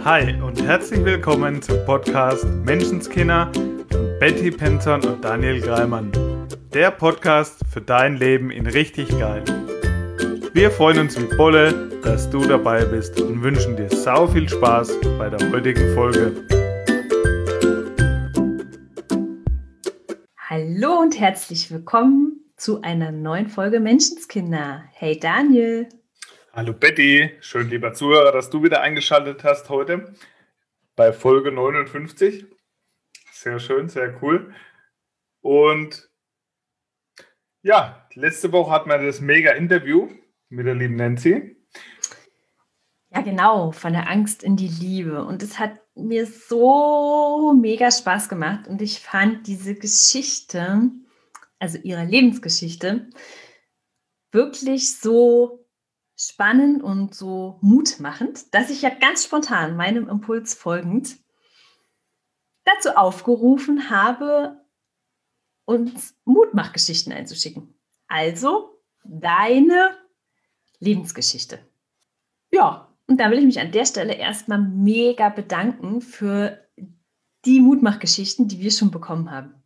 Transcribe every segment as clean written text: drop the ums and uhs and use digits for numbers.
Hi und herzlich willkommen zum Podcast Menschenskinder von Betty Penton und Daniel Greimann. Der Podcast für dein Leben in richtig geil. Wir freuen uns wie Bolle, dass du dabei bist und wünschen dir sau viel Spaß bei der heutigen Folge. Hallo und herzlich willkommen zu einer neuen Folge Menschenskinder. Hey Daniel. Hallo Betty, schön lieber Zuhörer, dass du wieder eingeschaltet hast heute bei Folge 59. Sehr schön, sehr cool. Und ja, letzte Woche hatten wir das mega Interview mit der lieben Nancy. Ja genau, von der Angst in die Liebe. Und es hat mir so mega Spaß gemacht und ich fand diese Geschichte, also ihre Lebensgeschichte, wirklich so spannend und so mutmachend, dass ich ja ganz spontan meinem Impuls folgend dazu aufgerufen habe, uns Mutmachgeschichten einzuschicken. Also deine Lebensgeschichte. Ja, und da will ich mich an der Stelle erstmal mega bedanken für die Mutmachgeschichten, die wir schon bekommen haben.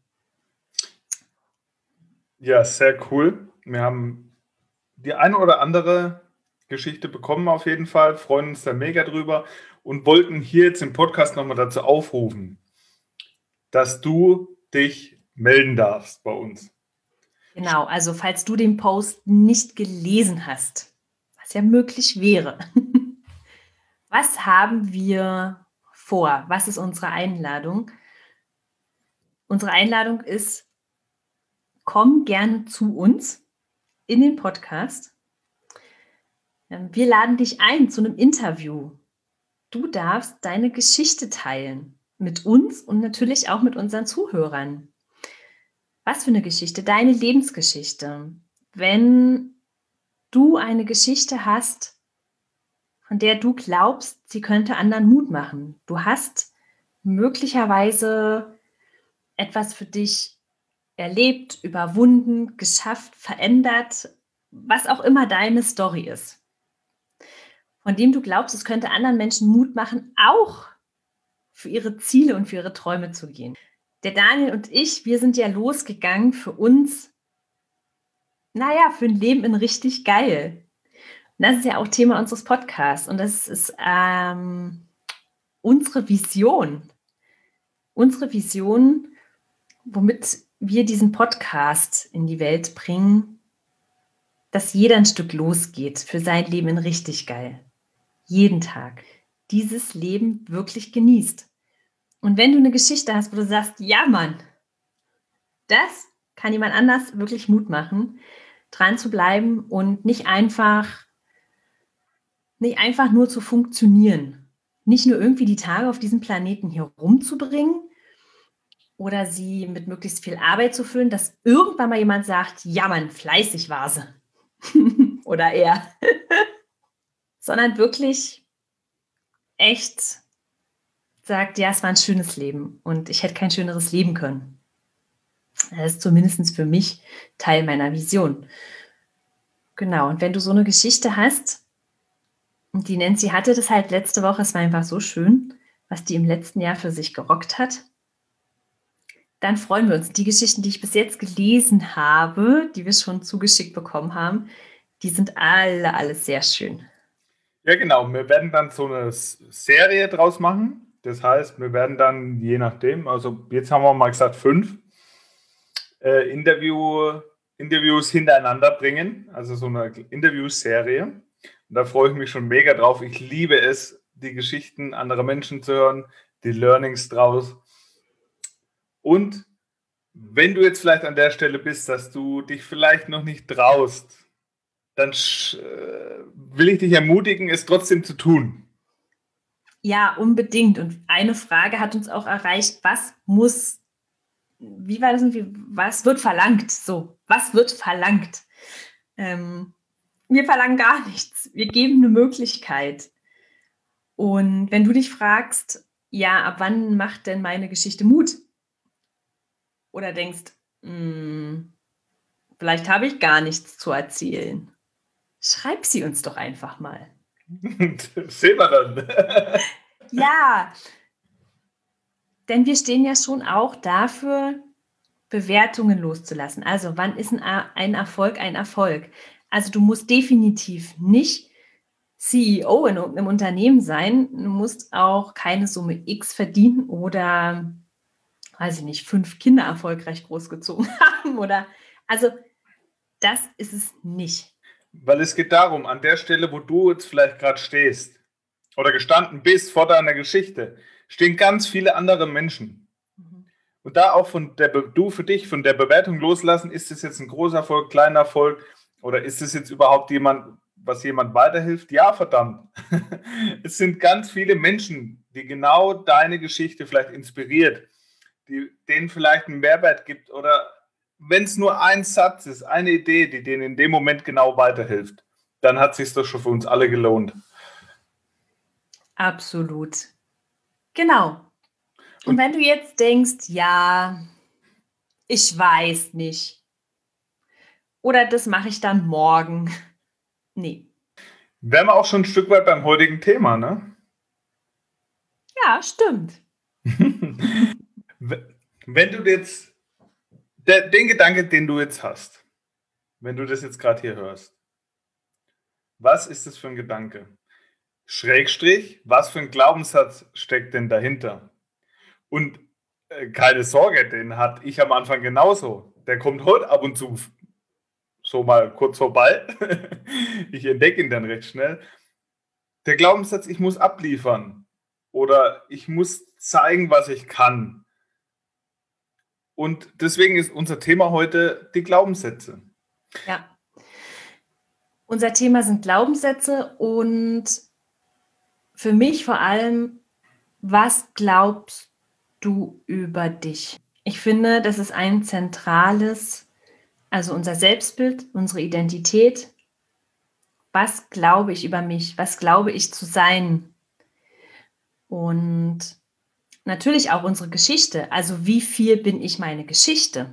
Ja, sehr cool. Wir haben die eine oder andere Geschichte bekommen auf jeden Fall, freuen uns da mega drüber und wollten hier jetzt im Podcast nochmal dazu aufrufen, dass du dich melden darfst bei uns. Genau, also falls du den Post nicht gelesen hast, was ja möglich wäre, was haben wir vor? Was ist unsere Einladung? Unsere Einladung ist, komm gerne zu uns in den Podcast. Wir laden dich ein zu einem Interview. Du darfst deine Geschichte teilen mit uns und natürlich auch mit unseren Zuhörern. Was für eine Geschichte? Deine Lebensgeschichte. Wenn du eine Geschichte hast, von der du glaubst, sie könnte anderen Mut machen. Du hast möglicherweise etwas für dich erlebt, überwunden, geschafft, verändert, was auch immer deine Story ist, von dem du glaubst, es könnte anderen Menschen Mut machen, auch für ihre Ziele und für ihre Träume zu gehen. Der Daniel und ich, wir sind ja losgegangen für uns, für ein Leben in richtig geil. Und das ist ja auch Thema unseres Podcasts und das ist unsere Vision. Unsere Vision, womit wir diesen Podcast in die Welt bringen, dass jeder ein Stück losgeht für sein Leben in richtig geil. Jeden Tag dieses Leben wirklich genießt. Und wenn du eine Geschichte hast, wo du sagst, ja Mann, das kann jemand anders wirklich Mut machen, dran zu bleiben und nicht einfach nur zu funktionieren. Nicht nur irgendwie die Tage auf diesem Planeten hier rumzubringen oder sie mit möglichst viel Arbeit zu füllen, dass irgendwann mal jemand sagt, ja Mann, fleißig war sie. Oder er. Sondern wirklich echt sagt, ja, es war ein schönes Leben und ich hätte kein schöneres leben können. Das ist zumindest für mich Teil meiner Vision. Genau, und wenn du so eine Geschichte hast, und die Nancy hatte das halt letzte Woche, es war einfach so schön, was die im letzten Jahr für sich gerockt hat, dann freuen wir uns. Die Geschichten, die ich bis jetzt gelesen habe, die wir schon zugeschickt bekommen haben, die sind alle sehr schön. Ja, genau. Wir werden dann so eine Serie draus machen. Das heißt, wir werden dann, je nachdem, also jetzt haben wir mal gesagt 5 Interviews hintereinander bringen. Also so eine Interviewserie. Und da freue ich mich schon mega drauf. Ich liebe es, die Geschichten anderer Menschen zu hören, die Learnings draus. Und wenn du jetzt vielleicht an der Stelle bist, dass du dich vielleicht noch nicht traust, dann will ich dich ermutigen, es trotzdem zu tun. Ja, unbedingt. Und eine Frage hat uns auch erreicht, was wird verlangt? So, was wird verlangt? Wir verlangen gar nichts. Wir geben eine Möglichkeit. Und wenn du dich fragst, ja, ab wann macht denn meine Geschichte Mut? Oder denkst, vielleicht habe ich gar nichts zu erzählen. Schreib sie uns doch einfach mal. Sehen wir dann. Ja, denn wir stehen ja schon auch dafür, Bewertungen loszulassen. Also wann ist ein Erfolg ein Erfolg? Also du musst definitiv nicht CEO in irgendeinem Unternehmen sein. Du musst auch keine Summe X verdienen oder, weiß ich nicht, 5 Kinder erfolgreich großgezogen haben. Also das ist es nicht. Weil es geht darum, an der Stelle, wo du jetzt vielleicht gerade stehst oder gestanden bist vor deiner Geschichte, stehen ganz viele andere Menschen. Und da auch du für dich von der Bewertung loslassen, ist es jetzt ein großer Erfolg, kleiner Erfolg oder ist es jetzt überhaupt was jemand weiterhilft? Ja, verdammt. Es sind ganz viele Menschen, die genau deine Geschichte vielleicht inspiriert, denen vielleicht einen Mehrwert gibt oder wenn es nur ein Satz ist, eine Idee, die denen in dem Moment genau weiterhilft, dann hat es sich doch schon für uns alle gelohnt. Absolut. Genau. Und wenn du jetzt denkst, ja, ich weiß nicht, oder das mache ich dann morgen. Nee. Wären wir auch schon ein Stück weit beim heutigen Thema, ne? Ja, stimmt. Wenn du jetzt den Gedanke, den du jetzt hast, wenn du das jetzt gerade hier hörst, was ist das für ein Gedanke? Schrägstrich, was für ein Glaubenssatz steckt denn dahinter? Und keine Sorge, den hatte ich am Anfang genauso. Der kommt heute ab und zu so mal kurz vorbei. Ich entdecke ihn dann recht schnell. Der Glaubenssatz, ich muss abliefern oder ich muss zeigen, was ich kann. Und deswegen ist unser Thema heute die Glaubenssätze. Ja. Unser Thema sind Glaubenssätze und für mich vor allem, was glaubst du über dich? Ich finde, das ist ein zentrales, also unser Selbstbild, unsere Identität. Was glaube ich über mich? Was glaube ich zu sein? Und natürlich auch unsere Geschichte. Also wie viel bin ich meine Geschichte?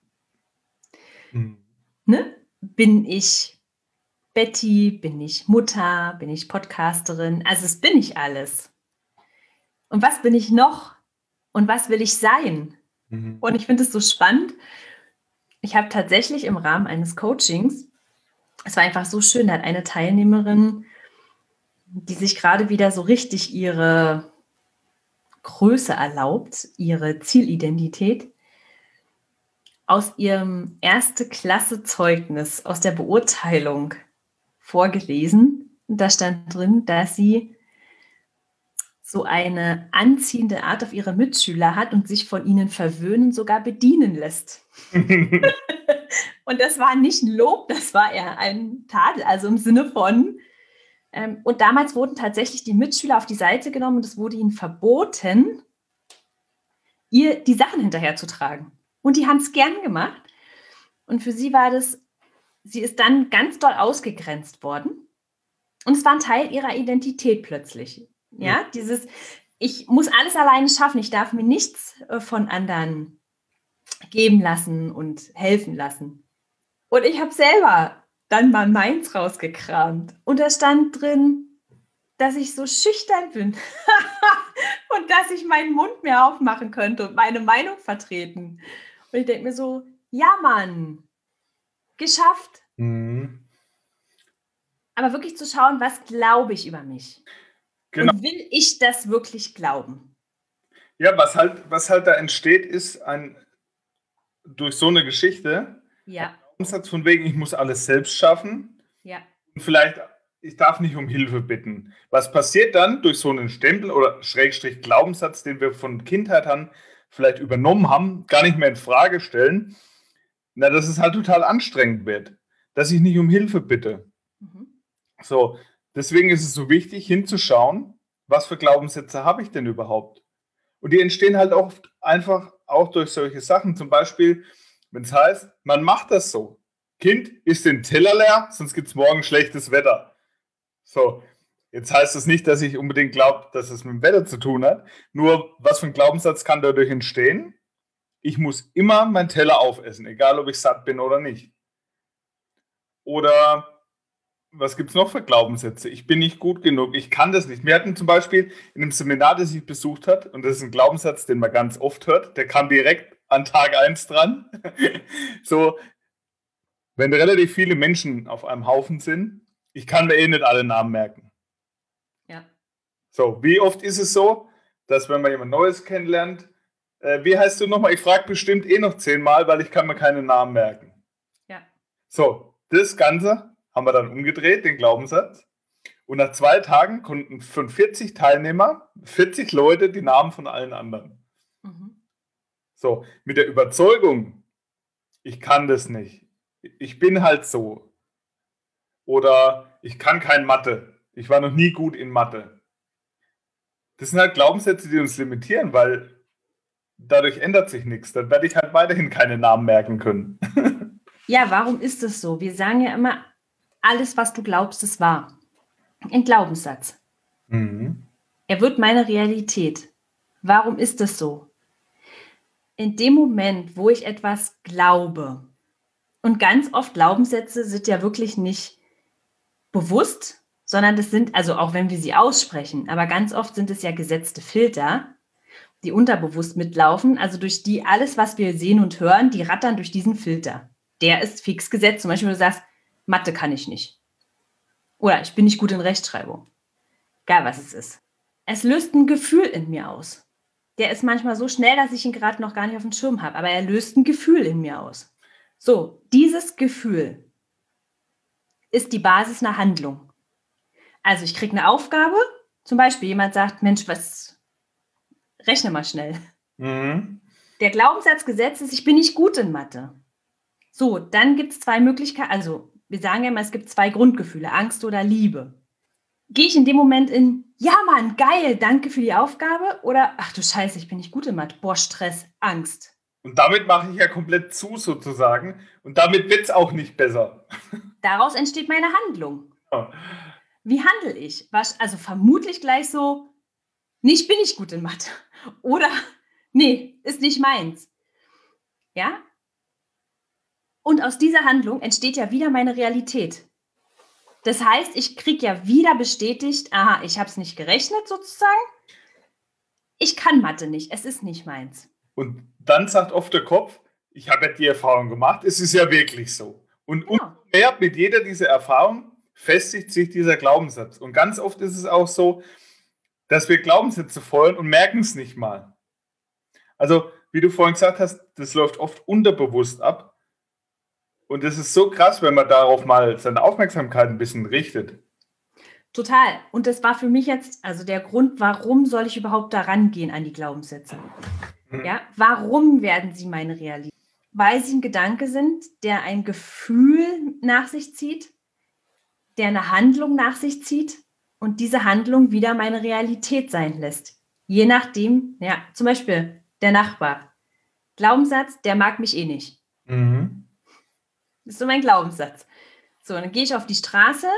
Ne? Bin ich Betty? Bin ich Mutter? Bin ich Podcasterin? Also es bin ich alles. Und was bin ich noch? Und was will ich sein? Und ich finde es so spannend. Ich habe tatsächlich im Rahmen eines Coachings, es war einfach so schön, da hat eine Teilnehmerin, die sich gerade wieder so richtig ihre Größe erlaubt, ihre Zielidentität, aus ihrem Erste-Klasse-Zeugnis, aus der Beurteilung vorgelesen. Und da stand drin, dass sie so eine anziehende Art auf ihre Mitschüler hat und sich von ihnen verwöhnen, sogar bedienen lässt. Und das war nicht ein Lob, das war eher ein Tadel, also im Sinne von, und damals wurden tatsächlich die Mitschüler auf die Seite genommen und es wurde ihnen verboten, ihr die Sachen hinterherzutragen. Und die haben es gern gemacht. Und für sie war das, sie ist dann ganz doll ausgegrenzt worden. Und es war ein Teil ihrer Identität plötzlich. Ja, dieses, ich muss alles alleine schaffen, ich darf mir nichts von anderen geben lassen und helfen lassen. Und ich habe selber dann mal meins rausgekramt. Und da stand drin, dass ich so schüchtern bin und dass ich meinen Mund mehr aufmachen könnte und meine Meinung vertreten. Und ich denke mir so, ja Mann, geschafft. Aber wirklich zu schauen, was glaube ich über mich? Genau. Und will ich das wirklich glauben? Ja, was halt da entsteht, ist durch so eine Geschichte, ja. Ein Glaubenssatz von wegen, ich muss alles selbst schaffen. Ja. Und vielleicht, ich darf nicht um Hilfe bitten. Was passiert dann durch so einen Stempel oder Schrägstrich Glaubenssatz, den wir von Kindheit an vielleicht übernommen haben, gar nicht mehr in Frage stellen? Na, dass es halt total anstrengend wird, dass ich nicht um Hilfe bitte. So, deswegen ist es so wichtig, hinzuschauen, was für Glaubenssätze habe ich denn überhaupt? Und die entstehen halt oft einfach auch durch solche Sachen. Zum Beispiel, wenn es heißt, man macht das so. Kind, isst den Teller leer, sonst gibt es morgen schlechtes Wetter. So, jetzt heißt das nicht, dass ich unbedingt glaube, dass es mit dem Wetter zu tun hat. Nur, was für ein Glaubenssatz kann dadurch entstehen? Ich muss immer meinen Teller aufessen, egal ob ich satt bin oder nicht. Oder was gibt es noch für Glaubenssätze? Ich bin nicht gut genug, ich kann das nicht. Wir hatten zum Beispiel in einem Seminar, das ich besucht habe, und das ist ein Glaubenssatz, den man ganz oft hört, der kam direkt an Tag 1 dran. So, wenn relativ viele Menschen auf einem Haufen sind, ich kann mir eh nicht alle Namen merken. Ja. So, wie oft ist es so, dass wenn man jemand Neues kennenlernt, wie heißt du nochmal? Ich frage bestimmt eh noch 10-mal, weil ich kann mir keine Namen merken. Ja. So, das Ganze haben wir dann umgedreht, den Glaubenssatz. Und nach 2 Tagen konnten von 40 Teilnehmer, 40 Leute die Namen von allen anderen. Mhm. So, mit der Überzeugung, ich kann das nicht. Ich bin halt so. Oder ich kann kein Mathe. Ich war noch nie gut in Mathe. Das sind halt Glaubenssätze, die uns limitieren, weil dadurch ändert sich nichts. Dann werde ich halt weiterhin keine Namen merken können. Ja, warum ist es so? Wir sagen ja immer, alles, was du glaubst, ist wahr. Ein Glaubenssatz. Mhm. Er wird meine Realität. Warum ist es so? In dem Moment, wo ich etwas glaube, und ganz oft Glaubenssätze sind ja wirklich nicht bewusst, sondern das sind, also auch wenn wir sie aussprechen, aber ganz oft sind es ja gesetzte Filter, die unterbewusst mitlaufen, also durch die alles, was wir sehen und hören, die rattern durch diesen Filter. Der ist fix gesetzt. Zum Beispiel, wenn du sagst, Mathe kann ich nicht. Oder ich bin nicht gut in Rechtschreibung. Egal, was es ist. Es löst ein Gefühl in mir aus. Der ist manchmal so schnell, dass ich ihn gerade noch gar nicht auf dem Schirm habe, aber er löst ein Gefühl in mir aus. So, dieses Gefühl ist die Basis einer Handlung. Also ich kriege eine Aufgabe, zum Beispiel jemand sagt, Mensch, rechne mal schnell. Mhm. Der Glaubenssatz gesetzt ist, ich bin nicht gut in Mathe. So, dann gibt es 2 Möglichkeiten, also wir sagen ja immer, es gibt 2 Grundgefühle, Angst oder Liebe. Gehe ich in dem Moment in, ja Mann, geil, danke für die Aufgabe, oder, ach du Scheiße, ich bin nicht gut in Mathe, boah, Stress, Angst. Und damit mache ich ja komplett zu, sozusagen. Und damit wird es auch nicht besser. Daraus entsteht meine Handlung. Ja. Wie handle ich? Also vermutlich gleich so, nee, ich bin nicht gut in Mathe. Oder, nee, ist nicht meins. Ja? Und aus dieser Handlung entsteht ja wieder meine Realität. Das heißt, ich kriege ja wieder bestätigt, aha, ich habe es nicht gerechnet sozusagen. Ich kann Mathe nicht, es ist nicht meins. Und dann sagt oft der Kopf, ich habe ja die Erfahrung gemacht, es ist ja wirklich so. Und umso Genau. mehr mit jeder dieser Erfahrung festigt sich dieser Glaubenssatz. Und ganz oft ist es auch so, dass wir Glaubenssätze folgen und merken es nicht mal. Also, wie du vorhin gesagt hast, das läuft oft unterbewusst ab. Und das ist so krass, wenn man darauf mal seine Aufmerksamkeit ein bisschen richtet. Total. Und das war für mich jetzt, also der Grund, warum soll ich überhaupt da rangehen an die Glaubenssätze? Ja, warum werden sie meine Realität? Weil sie ein Gedanke sind, der ein Gefühl nach sich zieht, der eine Handlung nach sich zieht und diese Handlung wieder meine Realität sein lässt. Je nachdem, ja, zum Beispiel der Nachbar. Glaubenssatz, der mag mich eh nicht. Mhm. Das ist so mein Glaubenssatz. So, dann gehe ich auf die Straße,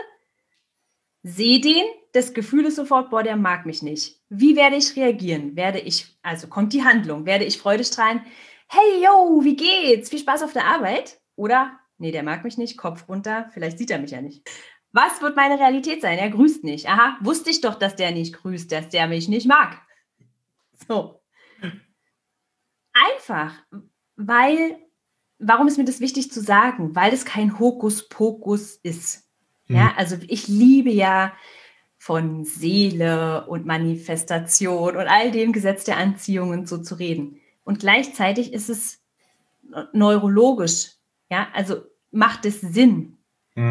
sehe den, das Gefühl ist sofort, boah, der mag mich nicht. Wie werde ich reagieren? Also kommt die Handlung, werde ich freudestrahlend, hey, yo, wie geht's? Viel Spaß auf der Arbeit? Oder, nee, der mag mich nicht, Kopf runter, vielleicht sieht er mich ja nicht. Was wird meine Realität sein? Er grüßt nicht. Aha, wusste ich doch, dass der nicht grüßt, dass der mich nicht mag. So. Einfach, warum ist mir das wichtig zu sagen? Weil es kein Hokuspokus ist. Ja, also ich liebe ja von Seele und Manifestation und all dem Gesetz der Anziehung und so zu reden. Und gleichzeitig ist es neurologisch. Ja, also macht es Sinn,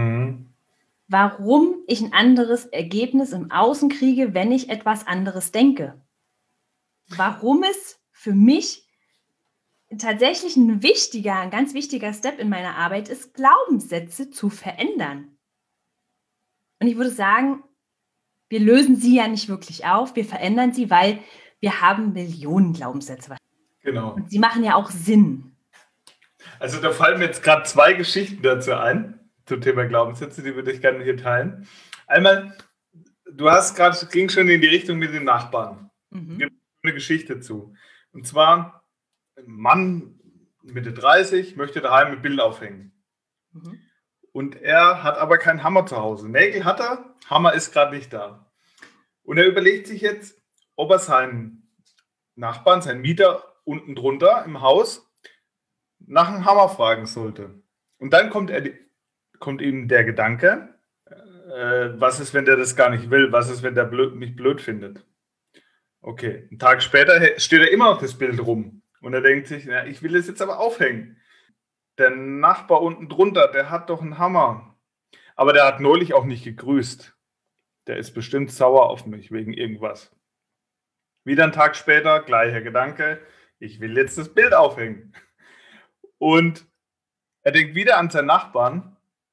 warum ich ein anderes Ergebnis im Außen kriege, wenn ich etwas anderes denke. Warum es für mich tatsächlich ein ganz wichtiger Step in meiner Arbeit ist, Glaubenssätze zu verändern. Und ich würde sagen, wir lösen sie ja nicht wirklich auf, wir verändern sie, weil wir haben Millionen Glaubenssätze. Genau. Und sie machen ja auch Sinn. Also da fallen mir jetzt gerade 2 Geschichten dazu ein, zum Thema Glaubenssätze, die würde ich gerne hier teilen. Einmal, du hast gerade, ging schon in die Richtung mit den Nachbarn. Es gibt eine Geschichte zu. Und zwar, ein Mann Mitte 30 möchte daheim ein Bild aufhängen. Und er hat aber keinen Hammer zu Hause. Nägel hat er, Hammer ist gerade nicht da. Und er überlegt sich jetzt, ob er seinen Nachbarn, seinen Mieter unten drunter im Haus nach einem Hammer fragen sollte. Und dann kommt ihm der Gedanke, was ist, wenn der das gar nicht will? Was ist, wenn der mich blöd findet? Okay, einen Tag später steht er immer noch das Bild rum. Und er denkt sich, na, ich will es jetzt aber aufhängen. Der Nachbar unten drunter, der hat doch einen Hammer. Aber der hat neulich auch nicht gegrüßt. Der ist bestimmt sauer auf mich wegen irgendwas. Wieder einen Tag später, gleicher Gedanke, ich will jetzt das Bild aufhängen. Und er denkt wieder an seinen Nachbarn.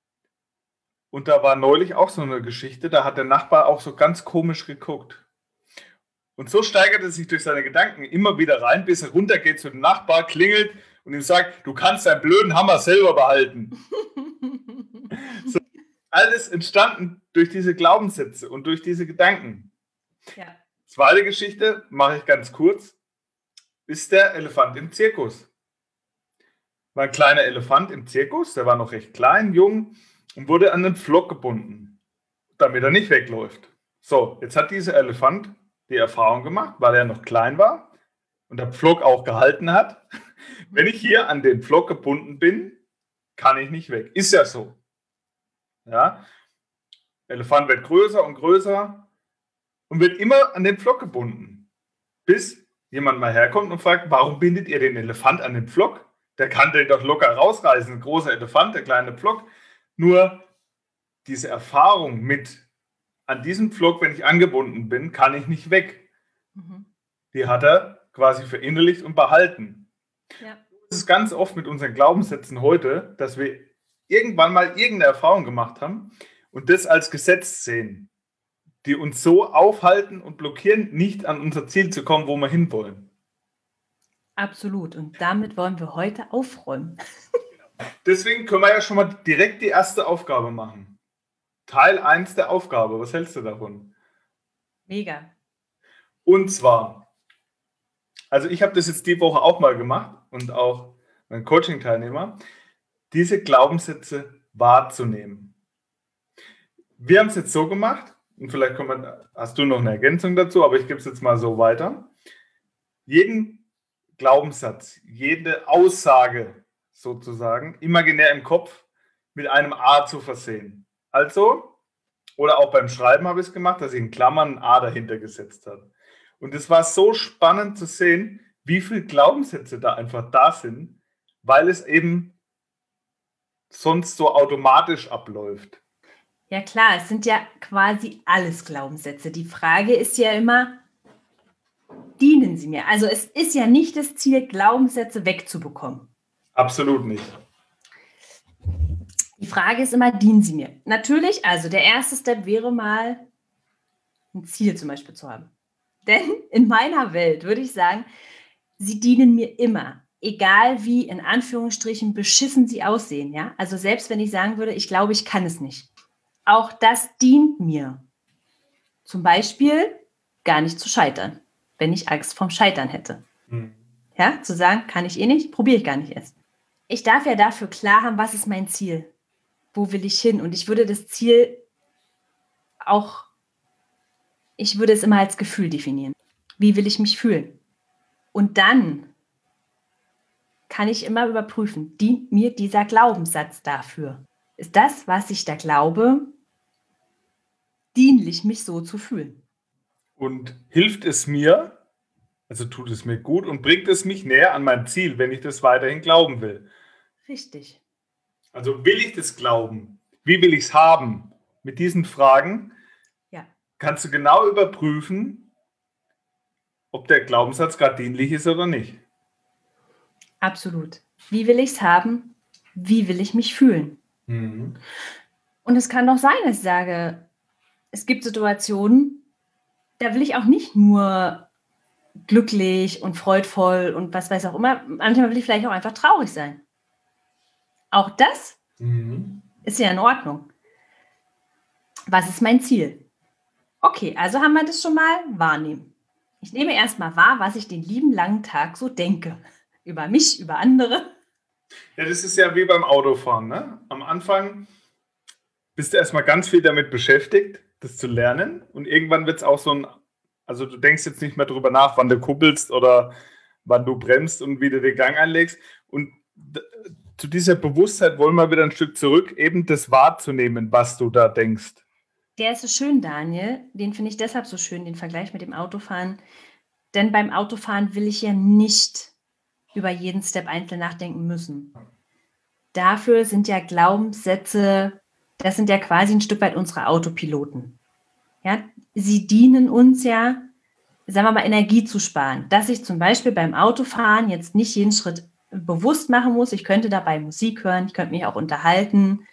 Und da war neulich auch so eine Geschichte, da hat der Nachbar auch so ganz komisch geguckt. Und so steigert er sich durch seine Gedanken immer wieder rein, bis er runtergeht zu dem Nachbar, klingelt und ihm sagt, du kannst deinen blöden Hammer selber behalten. So, alles entstanden durch diese Glaubenssätze und durch diese Gedanken. Ja. Zweite Geschichte, mache ich ganz kurz, ist der Elefant im Zirkus. War ein kleiner Elefant im Zirkus, der war noch recht klein, jung und wurde an den Pflock gebunden, damit er nicht wegläuft. So, jetzt hat dieser Elefant die Erfahrung gemacht, weil er noch klein war und der Pflock auch gehalten hat. Wenn ich hier an den Pflock gebunden bin, kann ich nicht weg. Ist ja so. Ja? Elefant wird größer und größer und wird immer an den Pflock gebunden, bis jemand mal herkommt und fragt, warum bindet ihr den Elefant an den Pflock? Der kann den doch locker rausreißen. Ein großer Elefant, der kleine Pflock. Nur diese Erfahrung mit an diesem Pflock, wenn ich angebunden bin, kann ich nicht weg. Mhm. Die hat er quasi verinnerlicht und behalten. Ja. Das ist ganz oft mit unseren Glaubenssätzen heute, dass wir irgendwann mal irgendeine Erfahrung gemacht haben und das als Gesetz sehen, die uns so aufhalten und blockieren, nicht an unser Ziel zu kommen, wo wir hinwollen. Absolut. Und damit wollen wir heute aufräumen. Deswegen können wir ja schon mal direkt die erste Aufgabe machen. Teil 1 der Aufgabe. Was hältst du davon? Mega. Und zwar, also ich habe das jetzt die Woche auch mal gemacht und auch mein Coaching-Teilnehmer, diese Glaubenssätze wahrzunehmen. Wir haben es jetzt so gemacht, und vielleicht hast du noch eine Ergänzung dazu, aber ich gebe es jetzt mal so weiter. Jeden Glaubenssatz, jede Aussage sozusagen, imaginär im Kopf mit einem A zu versehen. Also, oder auch beim Schreiben habe ich es gemacht, dass ich in Klammern ein A dahinter gesetzt habe. Und es war so spannend zu sehen, wie viele Glaubenssätze da einfach da sind, weil es eben sonst so automatisch abläuft. Ja klar, es sind ja quasi alles Glaubenssätze. Die Frage ist ja immer, dienen sie mir? Also es ist ja nicht das Ziel, Glaubenssätze wegzubekommen. Absolut nicht. Die Frage ist immer, dienen sie mir? Natürlich, also der erste Step wäre mal, ein Ziel zum Beispiel zu haben. Denn in meiner Welt würde ich sagen, sie dienen mir immer. Egal wie, in Anführungsstrichen, beschissen sie aussehen. Ja? Also selbst wenn ich sagen würde, ich glaube, ich kann es nicht. Auch das dient mir. Zum Beispiel gar nicht zu scheitern, wenn ich Angst vorm Scheitern hätte. Ja, zu sagen, kann ich eh nicht, probiere ich gar nicht erst. Ich darf ja dafür klar haben, was ist mein Ziel? Wo will ich hin? Und ich würde das Ziel auch, ich würde es immer als Gefühl definieren. Wie will ich mich fühlen? Und dann kann ich immer überprüfen, dient mir dieser Glaubenssatz dafür? Ist das, was ich da glaube, dienlich, mich so zu fühlen? Und hilft es mir, also tut es mir gut und bringt es mich näher an mein Ziel, wenn ich das weiterhin glauben will? Richtig. Also will ich das glauben? Wie will ich es haben? Mit diesen Fragen kannst du genau überprüfen, ob der Glaubenssatz gerade dienlich ist oder nicht. Absolut. Wie will ich es haben? Wie will ich mich fühlen? Mhm. Und es kann doch sein, dass ich sage, es gibt Situationen, da will ich auch nicht nur glücklich und freudvoll und was weiß auch immer. Manchmal will ich vielleicht auch einfach traurig sein. Auch das ist ja in Ordnung. Was ist mein Ziel? Okay, also haben wir das schon mal wahrnehmen. Ich nehme erstmal wahr, was ich den lieben langen Tag so denke. Über mich, über andere. Ja, das ist ja wie beim Autofahren. Ne? Am Anfang bist du erstmal ganz viel damit beschäftigt, das zu lernen. Und irgendwann wird es auch also du denkst jetzt nicht mehr drüber nach, wann du kuppelst oder wann du bremst und wie du den Gang einlegst. Und zu dieser Bewusstheit wollen wir wieder ein Stück zurück, eben das wahrzunehmen, was du da denkst. Der ist so schön, Daniel. Den finde ich deshalb so schön, den Vergleich mit dem Autofahren. Denn beim Autofahren will ich ja nicht über jeden Step einzeln nachdenken müssen. Dafür sind ja Glaubenssätze, das sind ja quasi ein Stück weit unsere Autopiloten. Ja, sie dienen uns ja, sagen wir mal, Energie zu sparen. Dass ich zum Beispiel beim Autofahren jetzt nicht jeden Schritt bewusst machen muss. Ich könnte dabei Musik hören, ich könnte mich auch unterhalten.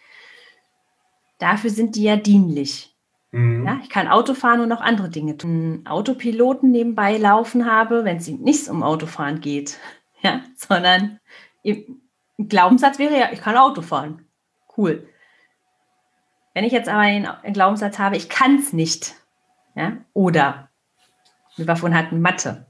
Dafür sind die ja dienlich. Ja, ich kann Auto fahren und noch andere Dinge tun. Autopiloten nebenbei laufen habe, wenn es nicht um Autofahren geht, ja, sondern ein Glaubenssatz wäre ja, ich kann Auto fahren. Cool. Wenn ich jetzt aber einen Glaubenssatz habe, ich kann es nicht, ja, oder wir davon hatten Mathe.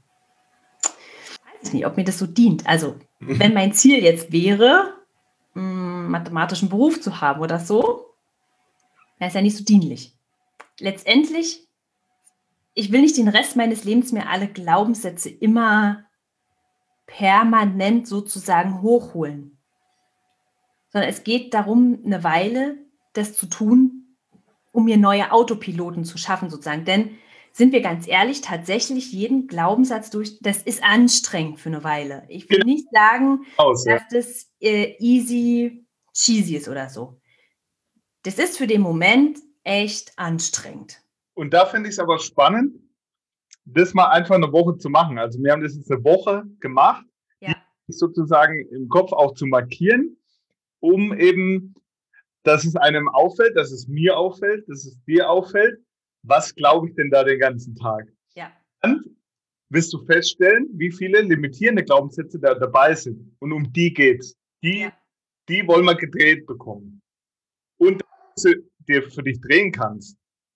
Ich weiß nicht, ob mir das so dient. Also, wenn mein Ziel jetzt wäre, einen mathematischen Beruf zu haben oder so, dann ist ja nicht so dienlich. Letztendlich, ich will nicht den Rest meines Lebens mehr alle Glaubenssätze immer permanent sozusagen hochholen, sondern es geht darum, eine Weile das zu tun, um mir neue Autopiloten zu schaffen sozusagen. Denn, sind wir ganz ehrlich, tatsächlich jeden Glaubenssatz das ist anstrengend für eine Weile. Ich will nicht sagen, dass das easy cheesy ist oder so. Das ist für den Moment echt anstrengend. Und da finde ich es aber spannend, das mal einfach eine Woche zu machen. Also wir haben das jetzt eine Woche gemacht, ja, sozusagen im Kopf auch zu markieren, um eben, dass es einem auffällt, dass es mir auffällt, dass es dir auffällt. Was glaube ich denn da den ganzen Tag? Ja. Dann wirst du feststellen, wie viele limitierende Glaubenssätze da dabei sind. Und um die geht's. Die wollen wir gedreht bekommen. Und dass du dir für dich drehen kannst,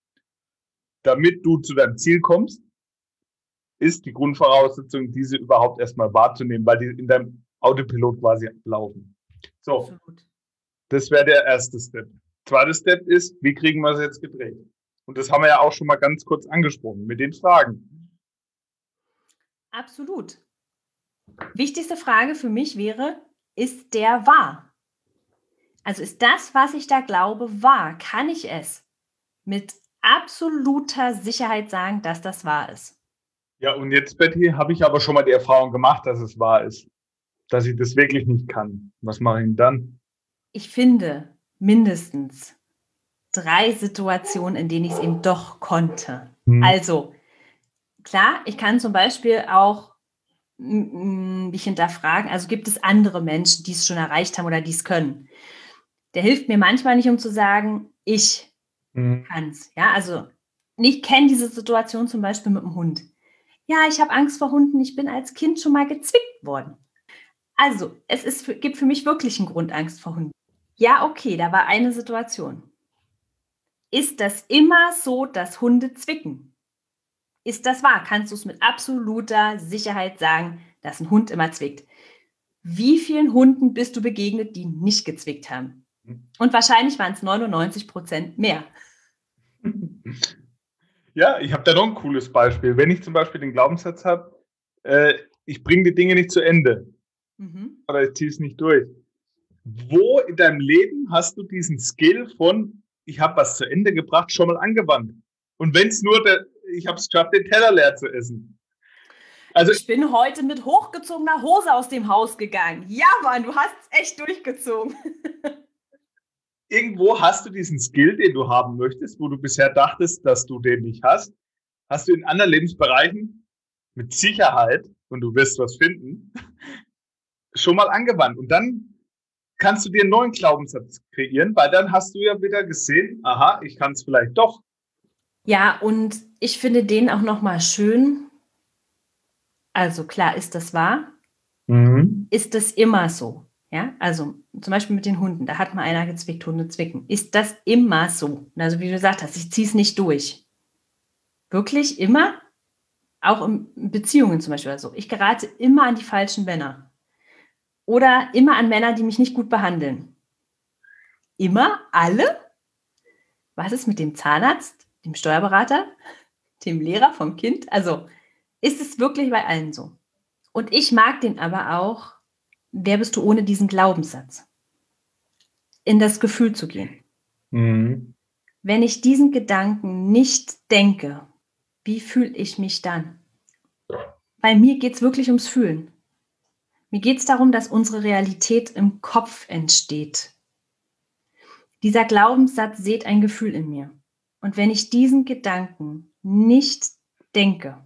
damit du zu deinem Ziel kommst, ist die Grundvoraussetzung, diese überhaupt erstmal wahrzunehmen, weil die in deinem Autopilot quasi laufen. So, absolut. Das wäre der erste Step. Zweiter Step ist, wie kriegen wir es jetzt gedreht? Und das haben wir ja auch schon mal ganz kurz angesprochen mit den Fragen. Absolut. Wichtigste Frage für mich wäre, ist der wahr? Also ist das, was ich da glaube, wahr? Kann ich es mit absoluter Sicherheit sagen, dass das wahr ist? Ja, und jetzt, Betty, habe ich aber schon mal die Erfahrung gemacht, dass es wahr ist. Dass ich das wirklich nicht kann. Was mache ich denn dann? Ich finde mindestens 3 Situationen, in denen ich es eben doch konnte. Also, klar, ich kann zum Beispiel auch mich hinterfragen, also gibt es andere Menschen, die es schon erreicht haben oder die es können. Der hilft mir manchmal nicht, um zu sagen, ich kann es. Ja, also ich kenne diese Situation zum Beispiel mit dem Hund. Ja, ich habe Angst vor Hunden, ich bin als Kind schon mal gezwickt worden. Also, gibt für mich wirklich einen Grund, Angst vor Hunden. Ja, okay, da war eine Situation. Ist das immer so, dass Hunde zwicken? Ist das wahr? Kannst du es mit absoluter Sicherheit sagen, dass ein Hund immer zwickt? Wie vielen Hunden bist du begegnet, die nicht gezwickt haben? Und wahrscheinlich waren es 99% mehr. Ja, ich habe da noch ein cooles Beispiel. Wenn ich zum Beispiel den Glaubenssatz habe, ich bringe die Dinge nicht zu Ende oder ich ziehe es nicht durch. Wo in deinem Leben hast du diesen Skill von, ich habe was zu Ende gebracht, schon mal angewandt? Und wenn es nur, ich habe es geschafft, den Teller leer zu essen. Also ich bin heute mit hochgezogener Hose aus dem Haus gegangen. Ja, Mann, du hast es echt durchgezogen. Irgendwo hast du diesen Skill, den du haben möchtest, wo du bisher dachtest, dass du den nicht hast. Hast du in anderen Lebensbereichen mit Sicherheit, und du wirst was finden, schon mal angewandt. Und dann kannst du dir einen neuen Glaubenssatz kreieren, weil dann hast du ja wieder gesehen, aha, ich kann es vielleicht doch. Ja, und ich finde den auch nochmal schön. Also klar, ist das wahr? Ist das immer so? Ja, also zum Beispiel mit den Hunden, da hat mal einer gezwickt, Hunde zwicken. Ist das immer so? Also wie du gesagt hast, ich ziehe es nicht durch. Wirklich immer? Auch in Beziehungen zum Beispiel. Also ich gerate immer an die falschen Männer. Oder immer an Männer, die mich nicht gut behandeln. Immer? Alle? Was ist mit dem Zahnarzt, dem Steuerberater, dem Lehrer vom Kind? Also ist es wirklich bei allen so? Und ich mag den aber auch, wer bist du ohne diesen Glaubenssatz? In das Gefühl zu gehen. Mhm. Wenn ich diesen Gedanken nicht denke, wie fühle ich mich dann? Bei mir geht es wirklich ums Fühlen. Mir geht es darum, dass unsere Realität im Kopf entsteht. Dieser Glaubenssatz sät ein Gefühl in mir. Und wenn ich diesen Gedanken nicht denke,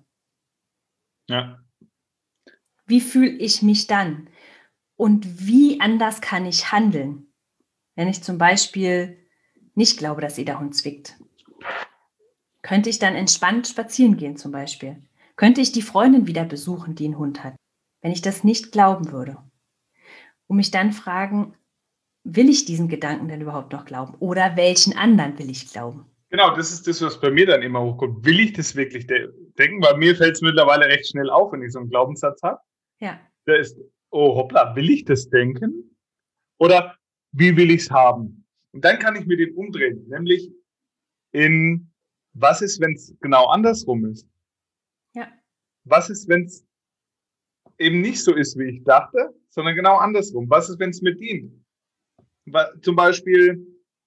Ja. wie fühle ich mich dann? Und wie anders kann ich handeln, wenn ich zum Beispiel nicht glaube, dass jeder Hund zwickt? Könnte ich dann entspannt spazieren gehen zum Beispiel? Könnte ich die Freundin wieder besuchen, die einen Hund hat, wenn ich das nicht glauben würde? Und mich dann fragen, will ich diesen Gedanken denn überhaupt noch glauben? Oder welchen anderen will ich glauben? Genau, das ist das, was bei mir dann immer hochkommt. Will ich das wirklich denken? Bei mir fällt es mittlerweile recht schnell auf, wenn ich so einen Glaubenssatz habe. Ja. Der ist, oh hoppla, will ich das denken? Oder wie will ich es haben? Und dann kann ich mir den umdrehen, nämlich in, was ist, wenn es genau andersrum ist? Ja. Was ist, wenn es eben nicht so ist, wie ich dachte, sondern genau andersrum? Was ist, wenn es mir dient? Zum Beispiel,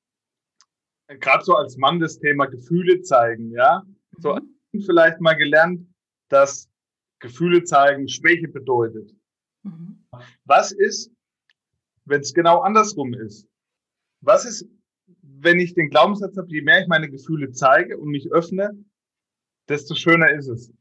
gerade so als Mann das Thema Gefühle zeigen, ja? So vielleicht mal gelernt, dass Gefühle zeigen Schwäche bedeutet. Mhm. Was ist, wenn es genau andersrum ist? Was ist, wenn ich den Glaubenssatz habe, je mehr ich meine Gefühle zeige und mich öffne, desto schöner ist es.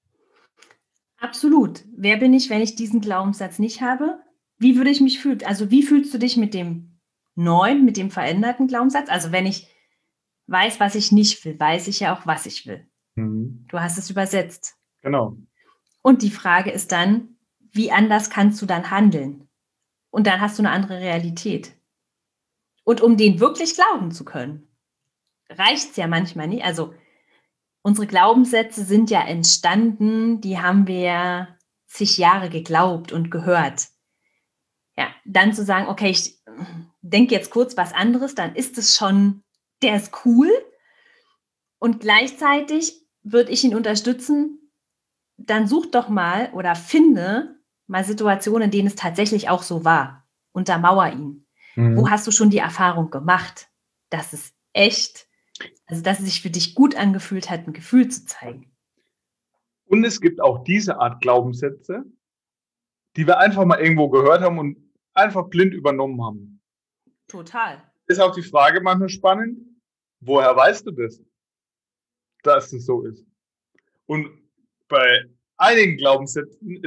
Absolut. Wer bin ich, wenn ich diesen Glaubenssatz nicht habe? Wie würde ich mich fühlen? Also wie fühlst du dich mit dem neuen, mit dem veränderten Glaubenssatz? Also wenn ich weiß, was ich nicht will, weiß ich ja auch, was ich will. Mhm. Du hast es übersetzt. Genau. Und die Frage ist dann, wie anders kannst du dann handeln? Und dann hast du eine andere Realität. Und um den wirklich glauben zu können, reicht es ja manchmal nicht. Also unsere Glaubenssätze sind ja entstanden, die haben wir ja zig Jahre geglaubt und gehört. Ja, dann zu sagen, okay, ich denke jetzt kurz was anderes, dann ist es schon, der ist cool. Und gleichzeitig würde ich ihn unterstützen, dann such doch mal oder finde mal Situationen, in denen es tatsächlich auch so war. Untermauer ihn. Wo hast du schon die Erfahrung gemacht, dass es echt, also dass es sich für dich gut angefühlt hat, ein Gefühl zu zeigen? Und es gibt auch diese Art Glaubenssätze, die wir einfach mal irgendwo gehört haben und einfach blind übernommen haben. Total. Ist auch die Frage manchmal spannend, woher weißt du das, dass es so ist? Und bei einigen Glaubenssätzen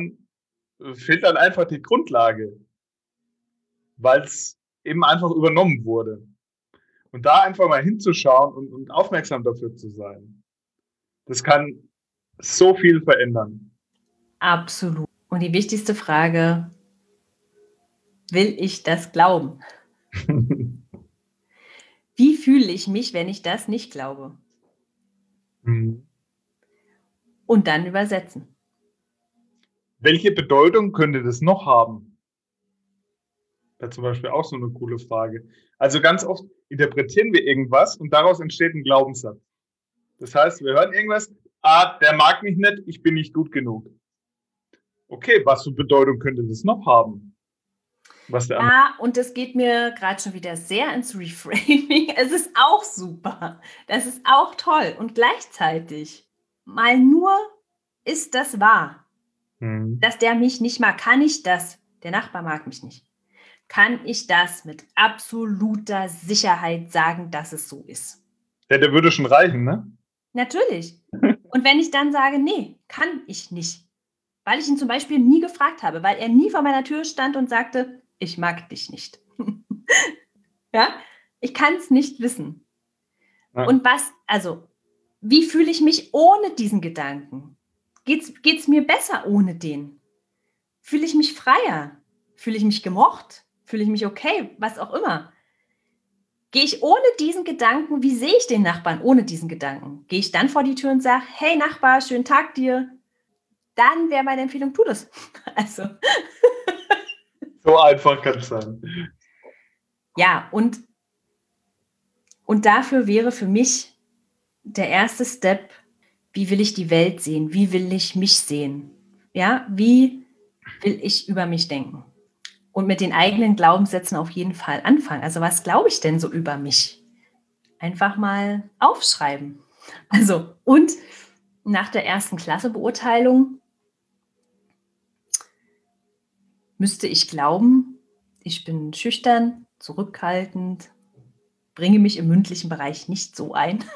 fehlt dann einfach die Grundlage, weil es eben einfach übernommen wurde. Und da einfach mal hinzuschauen und aufmerksam dafür zu sein, das kann so viel verändern. Absolut. Und die wichtigste Frage, will ich das glauben? Wie fühle ich mich, wenn ich das nicht glaube? Mhm. Und dann übersetzen. Welche Bedeutung könnte das noch haben? Das ist zum Beispiel auch so eine coole Frage. Also ganz oft interpretieren wir irgendwas und daraus entsteht ein Glaubenssatz. Das heißt, wir hören irgendwas, der mag mich nicht, ich bin nicht gut genug. Okay, was für Bedeutung könnte das noch haben? Ja, und das geht mir gerade schon wieder sehr ins Reframing. Es ist auch super. Das ist auch toll. Und gleichzeitig, mal nur, ist das wahr? Dass der mich nicht mag, kann ich das? Der Nachbar mag mich nicht. Kann ich das mit absoluter Sicherheit sagen, dass es so ist? Ja, der würde schon reichen, ne? Natürlich. Und wenn ich dann sage, nee, kann ich nicht, weil ich ihn zum Beispiel nie gefragt habe, weil er nie vor meiner Tür stand und sagte, ich mag dich nicht. Ja, ich kann es nicht wissen. Ja. Und wie fühle ich mich ohne diesen Gedanken? Geht's mir besser ohne den? Fühle ich mich freier? Fühle ich mich gemocht? Fühle ich mich okay? Was auch immer. Gehe ich ohne diesen Gedanken, wie sehe ich den Nachbarn ohne diesen Gedanken? Gehe ich dann vor die Tür und sage, hey Nachbar, schönen Tag dir. Dann wäre meine Empfehlung, tu das. Also. So einfach kann es sein. Ja, und Und dafür wäre für mich der erste Step, wie will ich die Welt sehen? Wie will ich mich sehen? Ja, wie will ich über mich denken? Und mit den eigenen Glaubenssätzen auf jeden Fall anfangen. Also was glaube ich denn so über mich? Einfach mal aufschreiben. Also, und nach der 1. Klasse Beurteilung müsste ich glauben, ich bin schüchtern, zurückhaltend, bringe mich im mündlichen Bereich nicht so ein.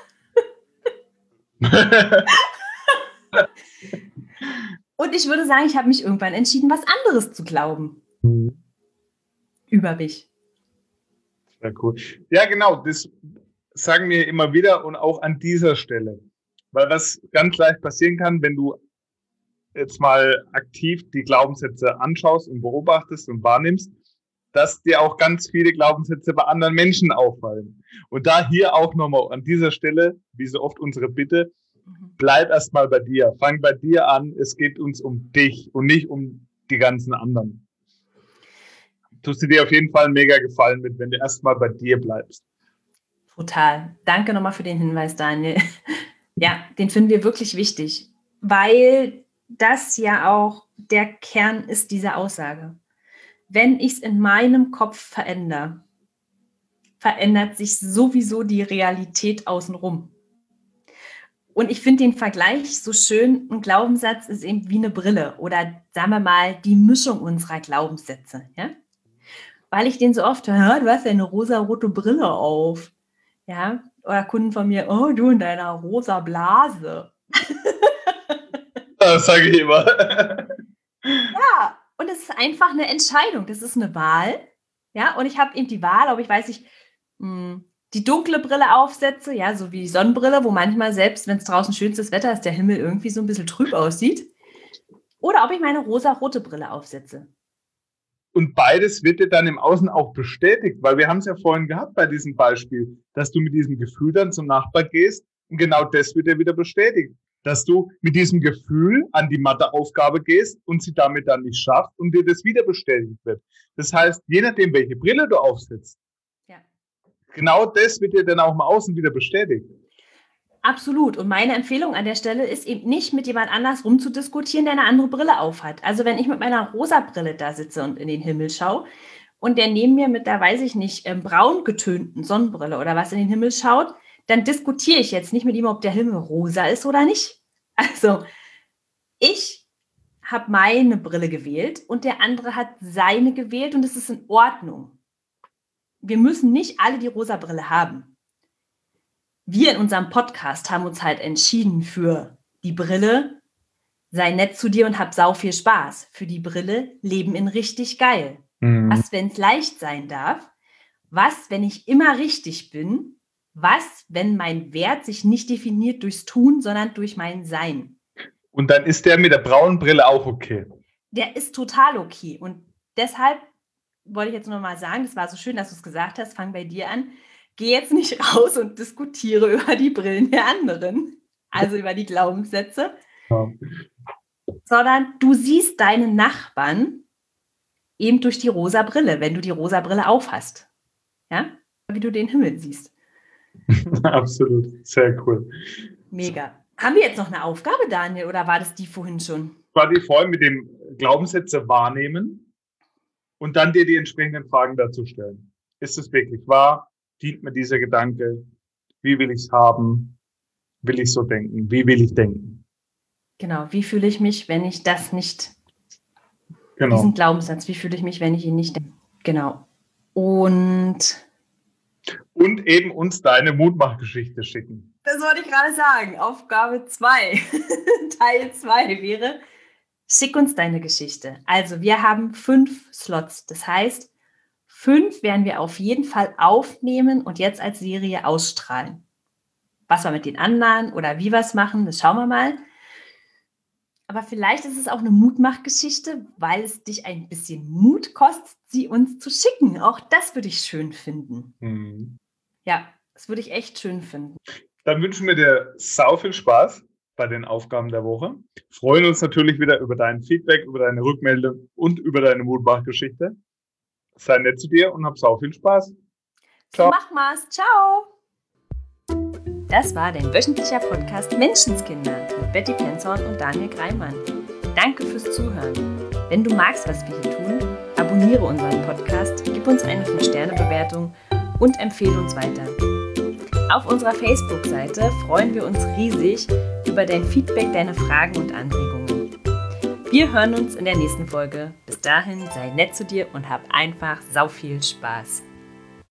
Und ich würde sagen, ich habe mich irgendwann entschieden, was anderes zu glauben. Über mich. Sehr cool. Ja, genau, das sagen wir immer wieder und auch an dieser Stelle. Weil was ganz leicht passieren kann, wenn du jetzt mal aktiv die Glaubenssätze anschaust und beobachtest und wahrnimmst, dass dir auch ganz viele Glaubenssätze bei anderen Menschen auffallen. Und da hier auch nochmal an dieser Stelle, wie so oft unsere Bitte, bleib erstmal bei dir. Fang bei dir an. Es geht uns um dich und nicht um die ganzen anderen. Tust du dir auf jeden Fall einen mega Gefallen mit, wenn du erstmal bei dir bleibst. Total. Danke nochmal für den Hinweis, Daniel. Ja, den finden wir wirklich wichtig, weil das ja auch der Kern ist dieser Aussage. Wenn ich es in meinem Kopf verändere, verändert sich sowieso die Realität außenrum. Und ich finde den Vergleich so schön, ein Glaubenssatz ist eben wie eine Brille oder sagen wir mal die Mischung unserer Glaubenssätze. Ja? Weil ich den so oft höre, du hast ja eine rosa-rote Brille auf. Ja? Oder Kunden von mir, oh, du in deiner rosa Blase. Das sage ich immer. Ja, und es ist einfach eine Entscheidung, das ist eine Wahl. Ja, und ich habe eben die Wahl, ob ich, weiß ich, die dunkle Brille aufsetze, ja, so wie die Sonnenbrille, wo manchmal, selbst wenn es draußen schönstes Wetter ist, der Himmel irgendwie so ein bisschen trüb aussieht. Oder ob ich meine rosa-rote Brille aufsetze. Und beides wird dir dann im Außen auch bestätigt, weil wir haben es ja vorhin gehabt bei diesem Beispiel, dass du mit diesem Gefühl dann zum Nachbar gehst und genau das wird dir wieder bestätigt, dass du mit diesem Gefühl an die Matheaufgabe gehst und sie damit dann nicht schaffst und dir das wieder bestätigt wird. Das heißt, je nachdem, welche Brille du aufsetzt, ja, genau das wird dir dann auch im Außen wieder bestätigt. Absolut. Und meine Empfehlung an der Stelle ist eben nicht, mit jemand anders rumzudiskutieren, der eine andere Brille aufhat. Also wenn ich mit meiner rosa Brille da sitze und in den Himmel schaue und der neben mir mit der, weiß ich nicht, braun getönten Sonnenbrille oder was in den Himmel schaut, dann diskutiere ich jetzt nicht mit ihm, ob der Himmel rosa ist oder nicht. Also ich habe meine Brille gewählt und der andere hat seine gewählt und es ist in Ordnung. Wir müssen nicht alle die rosa Brille haben. Wir in unserem Podcast haben uns halt entschieden für die Brille, sei nett zu dir und hab sau viel Spaß. Für die Brille, Leben in richtig geil. Was, wenn es leicht sein darf? Was, wenn ich immer richtig bin? Was, wenn mein Wert sich nicht definiert durchs Tun, sondern durch mein Sein? Und dann ist der mit der braunen Brille auch okay. Der ist total okay. Und deshalb wollte ich jetzt nur mal sagen, das war so schön, dass du es gesagt hast, fang bei dir an. Geh jetzt nicht raus und diskutiere über die Brillen der anderen, also über die Glaubenssätze, ja, sondern du siehst deinen Nachbarn eben durch die rosa Brille, wenn du die rosa Brille aufhast. Ja, wie du den Himmel siehst. Absolut, sehr cool. Mega. Haben wir jetzt noch eine Aufgabe, Daniel, oder war das die vorhin schon? War die vorhin mit dem Glaubenssätze wahrnehmen und dann dir die entsprechenden Fragen dazu stellen. Ist es wirklich wahr? Dient mir dieser Gedanke? Wie will ich es haben? Will ich so denken? Wie will ich denken? Genau, wie fühle ich mich, wenn ich das nicht, diesen Glaubenssatz, wie fühle ich mich, wenn ich ihn nicht denke? Genau. Und eben uns deine Mutmachgeschichte schicken. Das wollte ich gerade sagen. Aufgabe 2, Teil 2 wäre, schick uns deine Geschichte. Also wir haben 5 Slots, das heißt, 5 werden wir auf jeden Fall aufnehmen und jetzt als Serie ausstrahlen. Was wir mit den anderen oder wie wir es machen, das schauen wir mal. Aber vielleicht ist es auch eine Mutmachgeschichte, weil es dich ein bisschen Mut kostet, sie uns zu schicken. Auch das würde ich schön finden. Ja, das würde ich echt schön finden. Dann wünschen wir dir sau viel Spaß bei den Aufgaben der Woche. Freuen uns natürlich wieder über dein Feedback, über deine Rückmeldung und über deine Mutmachgeschichte. Sei nett zu dir und hab sau viel Spaß. Ciao. So mach mal's. Ciao. Das war dein wöchentlicher Podcast Menschenskinder mit Betty Penzorn und Daniel Greimann. Danke fürs Zuhören. Wenn du magst, was wir hier tun, abonniere unseren Podcast, gib uns eine 5-Sterne-Bewertung und empfehle uns weiter. Auf unserer Facebook-Seite freuen wir uns riesig über dein Feedback, deine Fragen und Anregungen. Wir hören uns in der nächsten Folge. Bis dahin, sei nett zu dir und hab einfach sau viel Spaß.